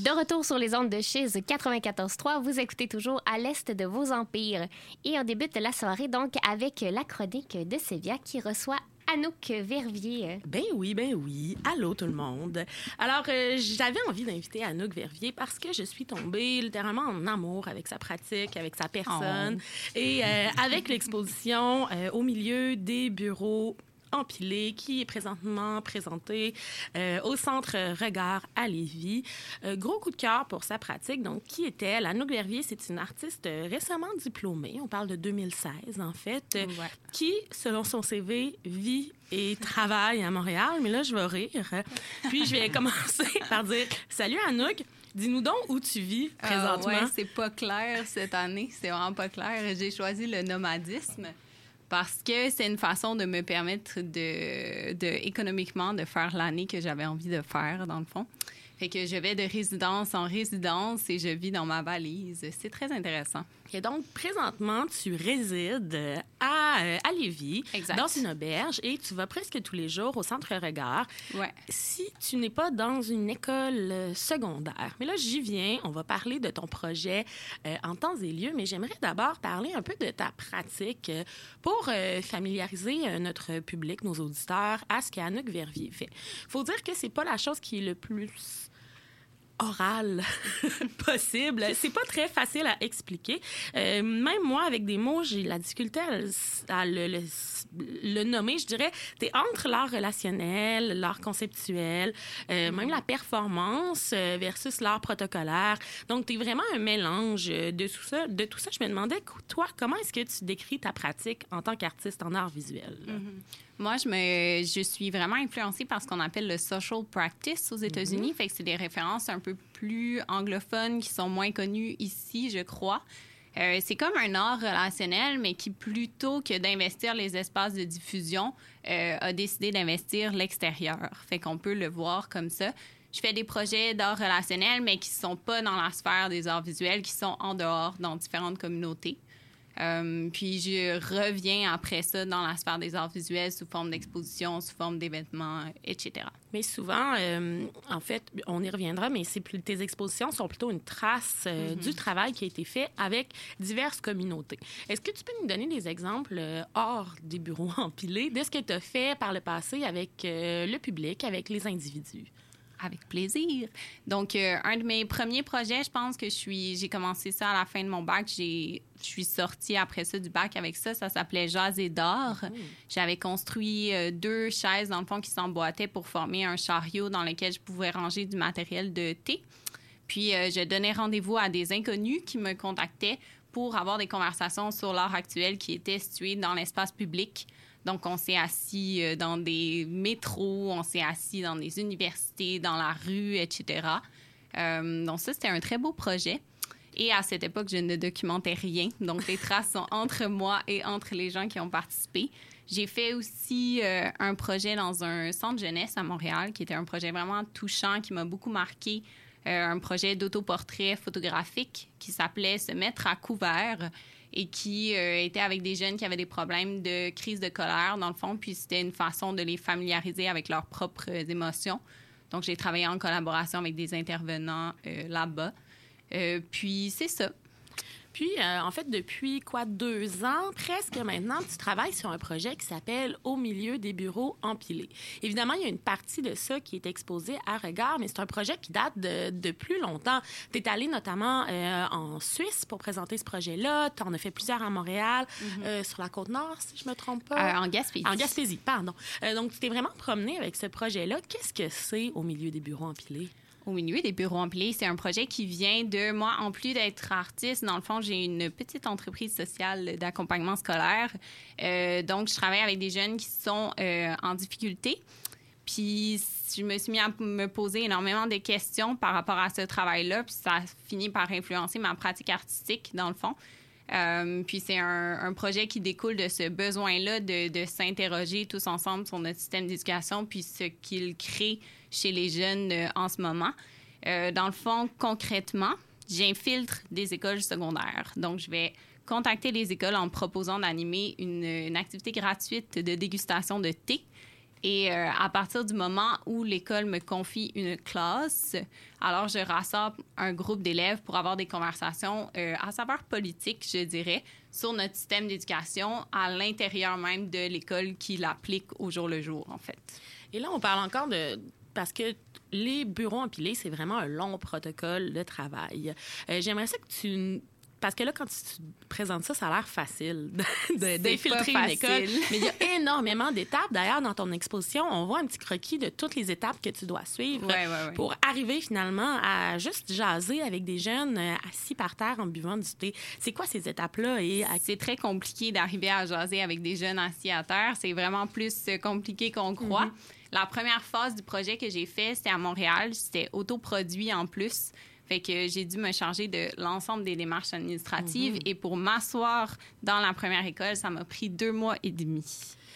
De retour sur les ondes de Chiz 94.3, vous écoutez toujours À l'Est de vos empires. Et on débute la soirée donc avec la chronique de Sévia qui reçoit Anouk Verviers. Ben oui. Allô tout le monde. Alors, j'avais envie d'inviter Anouk Verviers parce que je suis tombée littéralement en amour avec sa pratique, avec sa personne et avec l'exposition au milieu des bureaux empilés qui est présentement présentée au Centre Regard à Lévis. Gros coup de cœur pour sa pratique. Donc, qui est-elle? Anouk Verviers, c'est une artiste récemment diplômée. On parle de 2016, en fait, qui, selon son CV, vit et travaille à Montréal. Mais là, je vais rire. Puis, je vais commencer par dire « Salut, Anouk! Dis-nous donc où tu vis présentement. » Ouais, c'est pas clair cette année. C'est vraiment pas clair. J'ai choisi le nomadisme. Parce que c'est une façon de me permettre économiquement de faire l'année que j'avais envie de faire, dans le fond. Fait que je vais de résidence en résidence et je vis dans ma valise. C'est très intéressant. Et donc, présentement, tu résides à Lévis, exact, dans une auberge, et tu vas presque tous les jours au Centre Regard. Ouais. Si tu n'es pas dans une école secondaire, mais là, j'y viens, on va parler de ton projet en temps et lieu, mais j'aimerais d'abord parler un peu de ta pratique pour familiariser notre public, nos auditeurs, à ce qu'Anouk Verviers fait. Il faut dire que c'est pas la chose qui est le plus orale possible. C'est pas très facile à expliquer. Même moi, avec des mots, j'ai la difficulté à le nommer. Je dirais, t'es entre l'art relationnel, l'art conceptuel, même la performance versus l'art protocolaire. Donc, t'es vraiment un mélange de tout ça. Je me demandais, toi, comment est-ce que tu décris ta pratique en tant qu'artiste en art visuel? Moi, je suis vraiment influencée par ce qu'on appelle le social practice aux États-Unis. Fait que c'est des références un peu plus anglophones qui sont moins connues ici, je crois. C'est comme un art relationnel, mais qui, plutôt que d'investir les espaces de diffusion, a décidé d'investir l'extérieur. Fait qu'on peut le voir comme ça. Je fais des projets d'art relationnel, mais qui ne sont pas dans la sphère des arts visuels, qui sont en dehors, dans différentes communautés. Puis je reviens après ça dans la sphère des arts visuels sous forme d'exposition, sous forme d'événements, etc. Mais souvent, en fait, on y reviendra, mais tes expositions sont plutôt une trace du travail qui a été fait avec diverses communautés. Est-ce que tu peux nous donner des exemples hors des bureaux empilés de ce que tu as fait par le passé avec le public, avec les individus? Avec plaisir. Donc, un de mes premiers projets, je pense que j'ai commencé ça à la fin de mon bac. Je suis sortie après ça du bac avec ça. Ça s'appelait Jaser d'art. J'avais construit 2 chaises, dans le fond, qui s'emboîtaient pour former un chariot dans lequel je pouvais ranger du matériel de thé. Puis, je donnais rendez-vous à des inconnus qui me contactaient pour avoir des conversations sur l'art actuel qui était situé dans l'espace public. Donc, on s'est assis dans des métros, on s'est assis dans des universités, dans la rue, etc. Donc, ça, c'était un très beau projet. Et à cette époque, je ne documentais rien. Donc, les traces sont entre moi et entre les gens qui ont participé. J'ai fait aussi un projet dans un centre jeunesse à Montréal, qui était un projet vraiment touchant, qui m'a beaucoup marqué. Un projet d'autoportrait photographique qui s'appelait « Se mettre à couvert » et qui était avec des jeunes qui avaient des problèmes de crise de colère, dans le fond, puis c'était une façon de les familiariser avec leurs propres émotions. Donc, j'ai travaillé en collaboration avec des intervenants là-bas. Puis, c'est ça. Puis, en fait, depuis 2 ans, presque maintenant, tu travailles sur un projet qui s'appelle « Au milieu des bureaux empilés ». Évidemment, il y a une partie de ça qui est exposée à Regard, mais c'est un projet qui date de plus longtemps. Tu es allé notamment en Suisse pour présenter ce projet-là. Tu en as fait plusieurs à Montréal, sur la Côte-Nord, si je me trompe pas. En Gaspésie. En Gaspésie, pardon. Donc, tu t'es vraiment promené avec ce projet-là. Qu'est-ce que c'est « Au milieu des bureaux empilés » ? Au milieu des bureaux empilés, c'est un projet qui vient de moi. En plus d'être artiste, dans le fond, j'ai une petite entreprise sociale d'accompagnement scolaire. Donc, je travaille avec des jeunes qui sont en difficulté. Puis, je me suis mis à me poser énormément de questions par rapport à ce travail-là. Puis, ça a fini par influencer ma pratique artistique, dans le fond. Puis, c'est un projet qui découle de ce besoin-là de s'interroger tous ensemble sur notre système d'éducation puis ce qu'il crée chez les jeunes en ce moment. Dans le fond, concrètement, j'infiltre des écoles secondaires. Donc, je vais contacter les écoles en proposant d'animer une activité gratuite de dégustation de thé. Et à partir du moment où l'école me confie une classe, alors je rassemble un groupe d'élèves pour avoir des conversations à saveur politique, je dirais, sur notre système d'éducation à l'intérieur même de l'école qui l'applique au jour le jour, en fait. Et là, on parle encore de... Parce que les bureaux empilés, c'est vraiment un long protocole de travail. J'aimerais ça que tu... Parce que là, quand tu présentes ça, ça a l'air facile d'infiltrer une école. Mais il y a énormément d'étapes. D'ailleurs, dans ton exposition, on voit un petit croquis de toutes les étapes que tu dois suivre pour arriver finalement à juste jaser avec des jeunes assis par terre en buvant du thé. C'est quoi ces étapes-là? C'est très compliqué d'arriver à jaser avec des jeunes assis à terre. C'est vraiment plus compliqué qu'on croit. La première phase du projet que j'ai fait, c'était à Montréal. C'était autoproduit en plus. Fait que j'ai dû me charger de l'ensemble des démarches administratives. Et pour m'asseoir dans la première école, ça m'a pris 2 mois et demi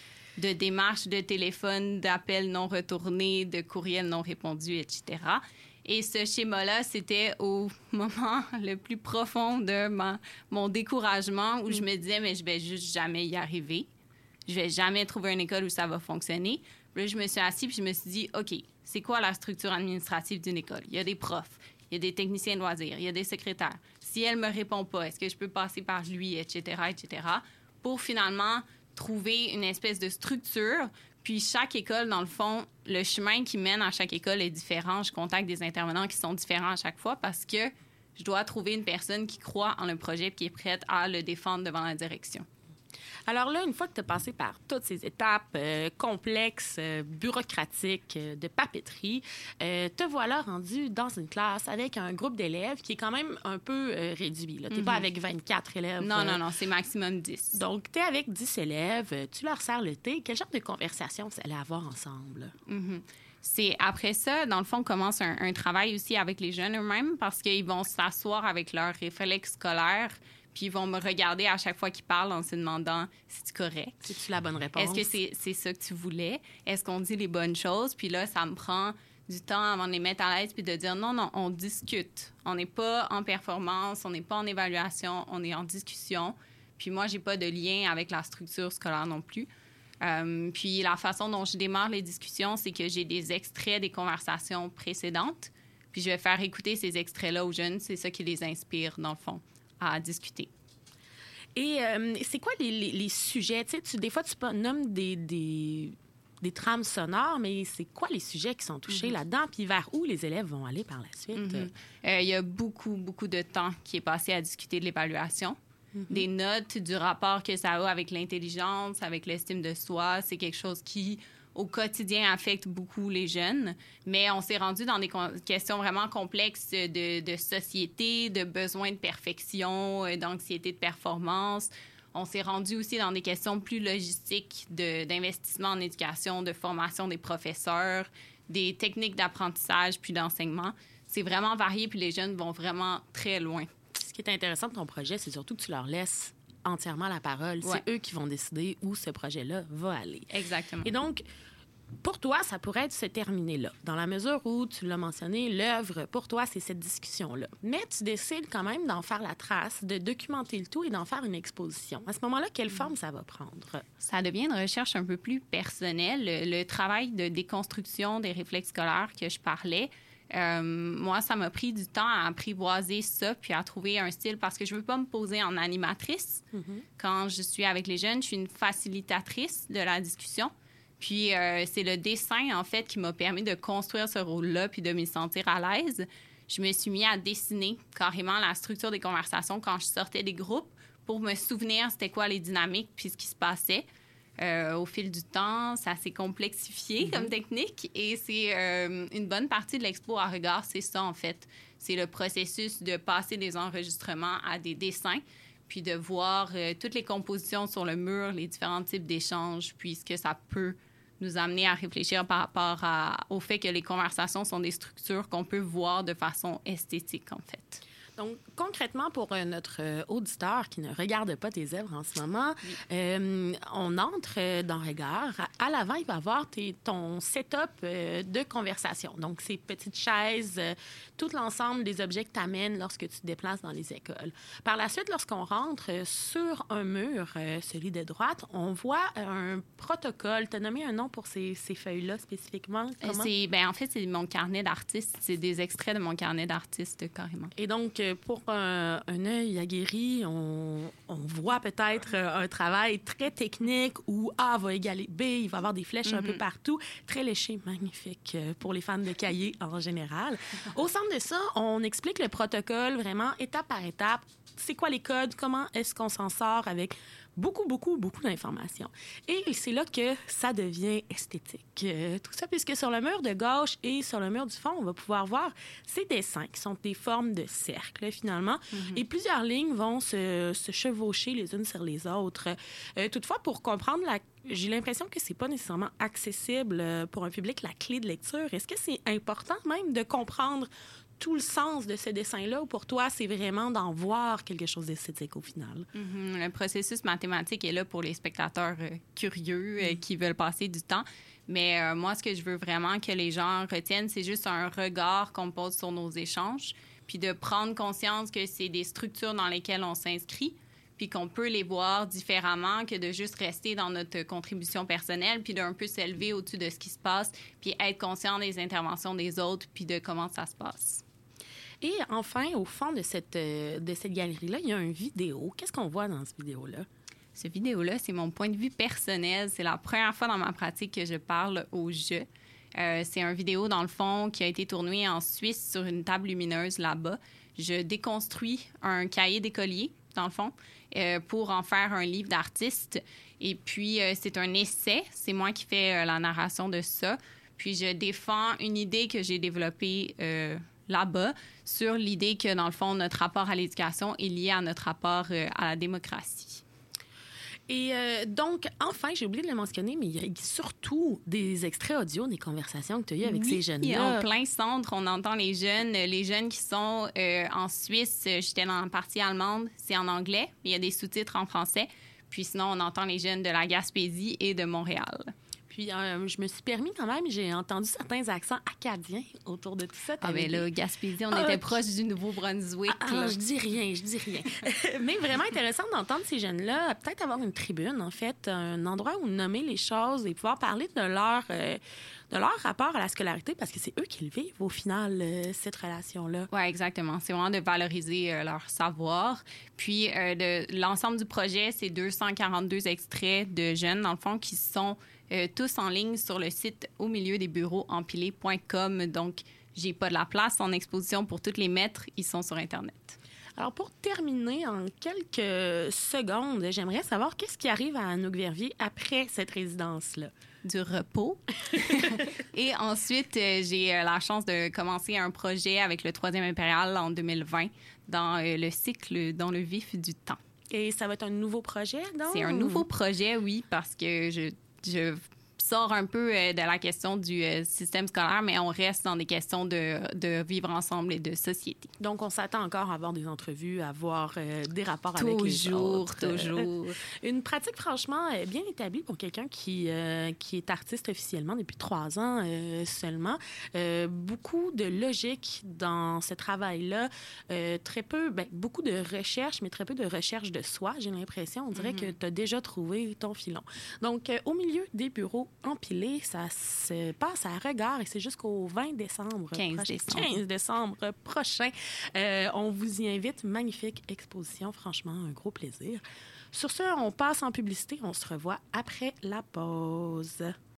de démarches de téléphone, d'appels non retournés, de courriels non répondus, etc. Et ce schéma-là, c'était au moment le plus profond de mon découragement où je me disais, mais je vais juste jamais y arriver. Je vais jamais trouver une école où ça va fonctionner. Puis là, je me suis assise puis je me suis dit, OK, c'est quoi la structure administrative d'une école? Il y a des profs. Il y a des techniciens de loisirs, il y a des secrétaires. Si elle ne me répond pas, est-ce que je peux passer par lui, etc., etc., pour finalement trouver une espèce de structure. Puis chaque école, dans le fond, le chemin qui mène à chaque école est différent. Je contacte des intervenants qui sont différents à chaque fois parce que je dois trouver une personne qui croit en le projet et qui est prête à le défendre devant la direction. Alors là, une fois que tu as passé par toutes ces étapes complexes, bureaucratiques, de papeterie, te voilà rendu dans une classe avec un groupe d'élèves qui est quand même un peu réduit. Tu n'es pas avec 24 élèves. Non, c'est maximum 10. Donc, tu es avec 10 élèves, tu leur sers le thé. Quel genre de conversation vous allez avoir ensemble? C'est après ça, dans le fond, on commence un travail aussi avec les jeunes eux-mêmes parce qu'ils vont s'asseoir avec leurs réflexes scolaires. Puis ils vont me regarder à chaque fois qu'ils parlent en se demandant si c'est correct. C'est-tu la bonne réponse? Est-ce que c'est ça que tu voulais? Est-ce qu'on dit les bonnes choses? Puis là, ça me prend du temps avant de les mettre à l'aise puis de dire non, on discute. On n'est pas en performance, on n'est pas en évaluation, on est en discussion. Puis moi, j'ai pas de lien avec la structure scolaire non plus. Puis la façon dont je démarre les discussions, c'est que j'ai des extraits des conversations précédentes. Puis je vais faire écouter ces extraits-là aux jeunes. C'est ça qui les inspire, dans le fond, à discuter. Et c'est quoi les sujets? Des fois, tu nommes des trames sonores, mais c'est quoi les sujets qui sont touchés là-dedans? Puis vers où les élèves vont aller par la suite? Il y a beaucoup de temps qui est passé à discuter de l'évaluation. Des notes, du rapport que ça a avec l'intelligence, avec l'estime de soi. C'est quelque chose qui, au quotidien, affecte beaucoup les jeunes. Mais on s'est rendu dans des questions vraiment complexes de société, de besoin de perfection, d'anxiété de performance. On s'est rendu aussi dans des questions plus logistiques d'investissement en éducation, de formation des professeurs, des techniques d'apprentissage puis d'enseignement. C'est vraiment varié, puis les jeunes vont vraiment très loin. Ce qui est intéressant de ton projet, c'est surtout que tu leur laisses entièrement la parole. Ouais. C'est eux qui vont décider où ce projet-là va aller. Exactement. Et donc, pour toi, ça pourrait être se terminer là. Dans la mesure où, tu l'as mentionné, l'œuvre, pour toi, c'est cette discussion-là. Mais tu décides quand même d'en faire la trace, de documenter le tout et d'en faire une exposition. À ce moment-là, quelle forme ça va prendre? Ça devient une recherche un peu plus personnelle. Le travail de déconstruction des réflexes scolaires que je parlais, moi, ça m'a pris du temps à apprivoiser ça puis à trouver un style parce que je veux pas me poser en animatrice. Quand je suis avec les jeunes, je suis une facilitatrice de la discussion. Puis c'est le dessin, en fait, qui m'a permis de construire ce rôle-là puis de me sentir à l'aise. Je me suis mis à dessiner carrément la structure des conversations quand je sortais des groupes pour me souvenir c'était quoi les dynamiques puis ce qui se passait. Au fil du temps, ça s'est complexifié comme technique et c'est une bonne partie de l'expo à regard, c'est ça en fait. C'est le processus de passer des enregistrements à des dessins puis de voir toutes les compositions sur le mur, les différents types d'échanges, puis ce que ça peut nous amener à réfléchir par rapport au fait que les conversations sont des structures qu'on peut voir de façon esthétique en fait. Donc, concrètement, pour notre auditeur qui ne regarde pas tes œuvres en ce moment, on entre dans Regard. À l'avant, il va y avoir ton setup de conversation. Donc, ces petites chaises, tout l'ensemble des objets que tu amènes lorsque tu te déplaces dans les écoles. Par la suite, lorsqu'on rentre sur un mur, celui de droite, on voit un protocole. Tu as nommé un nom pour ces feuilles-là spécifiquement? Comment? En fait, c'est mon carnet d'artiste. C'est des extraits de mon carnet d'artiste, carrément. Et donc, pour un œil aguerri, on voit peut-être un travail très technique où A va égaler B, il va y avoir des flèches un peu partout, très léché, magnifique pour les fans de cahiers en général. Au centre de ça, on explique le protocole vraiment étape par étape. C'est quoi les codes? Comment est-ce qu'on s'en sort avec beaucoup d'informations. Et c'est là que ça devient esthétique. Tout ça, puisque sur le mur de gauche et sur le mur du fond, on va pouvoir voir ces dessins qui sont des formes de cercles, finalement. Et plusieurs lignes vont se chevaucher les unes sur les autres. Toutefois, pour comprendre j'ai l'impression que c'est pas nécessairement accessible pour un public, la clé de lecture. Est-ce que c'est important même de comprendre tout le sens de ce dessin-là, ou pour toi, c'est vraiment d'en voir quelque chose d'esthétique au final? Le processus mathématique est là pour les spectateurs curieux qui veulent passer du temps. Mais moi, ce que je veux vraiment que les gens retiennent, c'est juste un regard qu'on pose sur nos échanges, puis de prendre conscience que c'est des structures dans lesquelles on s'inscrit, puis qu'on peut les voir différemment que de juste rester dans notre contribution personnelle, puis d'un peu s'élever au-dessus de ce qui se passe, puis être conscient des interventions des autres, puis de comment ça se passe. Et enfin, au fond de cette galerie-là, il y a une vidéo. Qu'est-ce qu'on voit dans cette vidéo-là? Cette vidéo-là, c'est mon point de vue personnel. C'est la première fois dans ma pratique que je parle au jeu. C'est une vidéo, dans le fond, qui a été tournée en Suisse sur une table lumineuse là-bas. Je déconstruis un cahier d'écolier, dans le fond, pour en faire un livre d'artiste. Et puis, c'est un essai. C'est moi qui fais la narration de ça. Puis, je défends une idée que j'ai développée là-bas sur l'idée que, dans le fond, notre rapport à l'éducation est lié à notre rapport à la démocratie. Et donc, enfin, j'ai oublié de le mentionner, mais il y a surtout des extraits audio des conversations que tu as eues avec ces jeunes-là. En plein centre, on entend les jeunes qui sont en Suisse. J'étais dans la partie allemande, c'est en anglais. Il y a des sous-titres en français. Puis sinon, on entend les jeunes de la Gaspésie et de Montréal. Puis, je me suis permis quand même, j'ai entendu certains accents acadiens autour de tout ça. Mais là, Gaspésie, on était proche du Nouveau-Brunswick. Je dis rien. Mais vraiment intéressant d'entendre ces jeunes-là, peut-être avoir une tribune, en fait, un endroit où nommer les choses et pouvoir parler de leur rapport à la scolarité, parce que c'est eux qui le vivent, au final, cette relation-là. Oui, exactement. C'est vraiment de valoriser leur savoir. Puis, l'ensemble du projet, c'est 242 extraits de jeunes, dans le fond, qui sont tous en ligne sur le site aumilieudebureauxempilés.com. Donc, j'ai pas de la place en exposition pour toutes les mettre. Ils sont sur Internet. Alors, pour terminer, en quelques secondes, j'aimerais savoir qu'est-ce qui arrive à Anouk Verviers après cette résidence-là? Du repos. Et ensuite, j'ai la chance de commencer un projet avec le 3e impérial en 2020 dans le cycle Dans le vif du temps. Et ça va être un nouveau projet, donc? C'est un nouveau projet, oui, parce que je sors un peu de la question du système scolaire, mais on reste dans des questions de vivre ensemble et de société. Donc, on s'attend encore à avoir des entrevues, à avoir des rapports avec les autres. Toujours. Une pratique, franchement, bien établie pour quelqu'un qui est artiste officiellement depuis 3 ans seulement. Beaucoup de logique dans ce travail-là. Beaucoup de recherche, mais très peu de recherche de soi, j'ai l'impression. On dirait que tu as déjà trouvé ton filon. Donc, au milieu des bureaux empilés, ça se passe à Regard et c'est jusqu'au 15 décembre prochain. On vous y invite. Magnifique exposition. Franchement, un gros plaisir. Sur ce, on passe en publicité. On se revoit après la pause.